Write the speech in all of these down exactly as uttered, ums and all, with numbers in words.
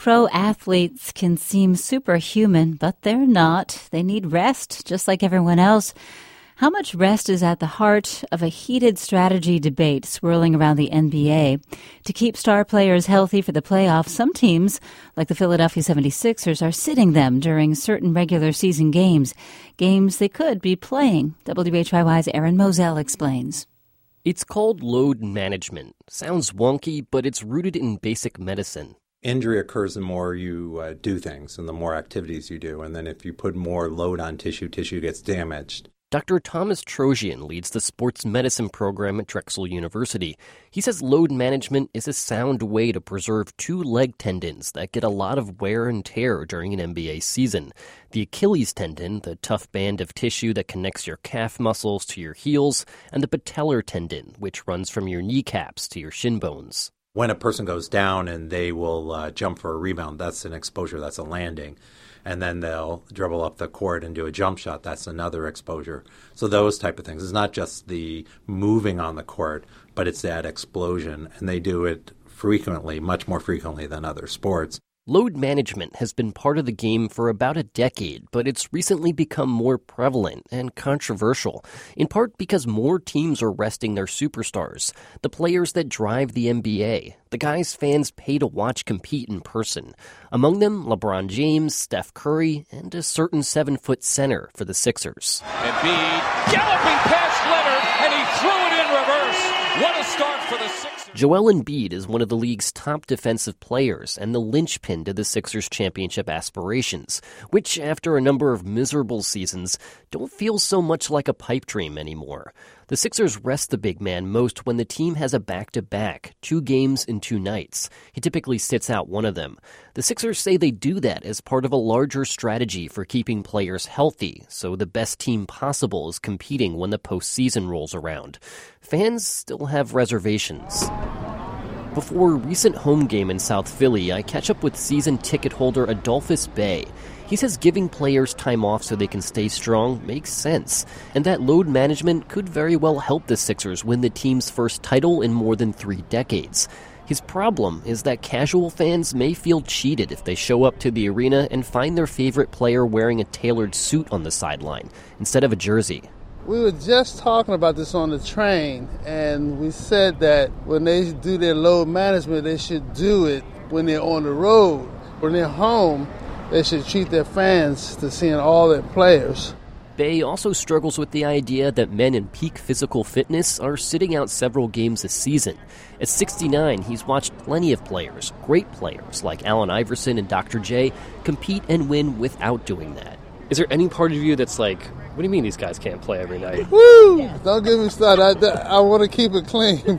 Pro athletes can seem superhuman, but they're not. They need rest, just like everyone else. How much rest is at the heart of a heated strategy debate swirling around the N B A? To keep star players healthy for the playoffs, some teams, like the Philadelphia seventy-sixers, are sitting them during certain regular season games, games they could be playing. W H Y Y's Aaron Moselle explains. It's called load management. Sounds wonky, but it's rooted in basic medicine. Injury occurs the more you uh, do things and the more activities you do. And then if you put more load on tissue, tissue gets damaged. Doctor Thomas Trojan leads the sports medicine program at Drexel University. He says load management is a sound way to preserve two leg tendons that get a lot of wear and tear during an N B A season. The Achilles tendon, the tough band of tissue that connects your calf muscles to your heels, and the patellar tendon, which runs from your kneecaps to your shin bones. When a person goes down and they will uh, jump for a rebound, that's an exposure, that's a landing. And then they'll dribble up the court and do a jump shot. That's another exposure. So those type of things. It's not just the moving on the court, but it's that explosion. And they do it frequently, much more frequently than other sports. Load management has been part of the game for about a decade, but it's recently become more prevalent and controversial, in part because more teams are resting their superstars, the players that drive the N B A, the guys fans pay to watch compete in person. Among them, LeBron James, Steph Curry, and a certain seven-foot center for the Sixers. Embiid galloping past Leonard, and he threw it in reverse. What a start for the Sixers. Joel Embiid is one of the league's top defensive players and the linchpin to the Sixers' championship aspirations, which, after a number of miserable seasons, don't feel so much like a pipe dream anymore. The Sixers rest the big man most when the team has a back-to-back, two games in two nights. He typically sits out one of them. The Sixers say they do that as part of a larger strategy for keeping players healthy, so the best team possible is competing when the postseason rolls around. Fans still have reservations. Before a recent home game in South Philly, I catch up with season ticket holder Adolphus Bay. He says giving players time off so they can stay strong makes sense, and that load management could very well help the Sixers win the team's first title in more than three decades. His problem is that casual fans may feel cheated if they show up to the arena and find their favorite player wearing a tailored suit on the sideline instead of a jersey. We were just talking about this on the train, and we said that when they do their load management, they should do it when they're on the road. When they're home, they should treat their fans to seeing all their players. Bay also struggles with the idea that men in peak physical fitness are sitting out several games a season. At sixty-nine, he's watched plenty of players, great players like Allen Iverson and Doctor J, compete and win without doing that. Is there any part of you that's like, what do you mean these guys can't play every night? Woo! Don't get me started. I, I want to keep it clean.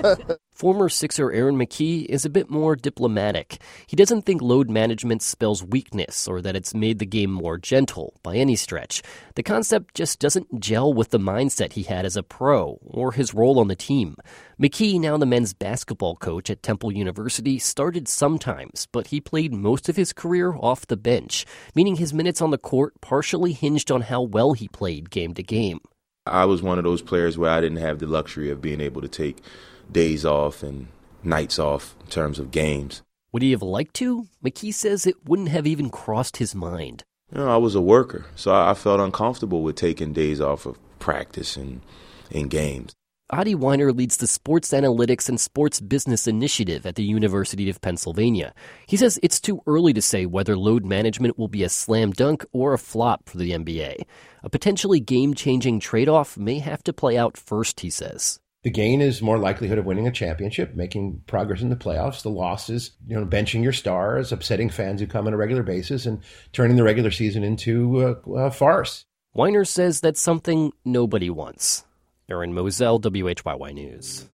Former Sixer Aaron McKie is a bit more diplomatic. He doesn't think load management spells weakness or that it's made the game more gentle by any stretch. The concept just doesn't gel with the mindset he had as a pro or his role on the team. McKie, now the men's basketball coach at Temple University, started sometimes, but he played most of his career off the bench, meaning his minutes on the court partially hinged on how well he played game to game. I was one of those players where I didn't have the luxury of being able to take days off and nights off in terms of games. Would he have liked to? McKie says it wouldn't have even crossed his mind. You know, I was a worker, so I felt uncomfortable with taking days off of practice and, and games. Adi Weiner leads the Sports Analytics and Sports Business Initiative at the University of Pennsylvania. He says it's too early to say whether load management will be a slam dunk or a flop for the N B A. A potentially game-changing trade-off may have to play out first, he says. The gain is more likelihood of winning a championship, making progress in the playoffs. The loss is, you know, benching your stars, upsetting fans who come on a regular basis, and turning the regular season into a, a farce. Weiner says that's something nobody wants. Aaron Moselle, W H Y Y News.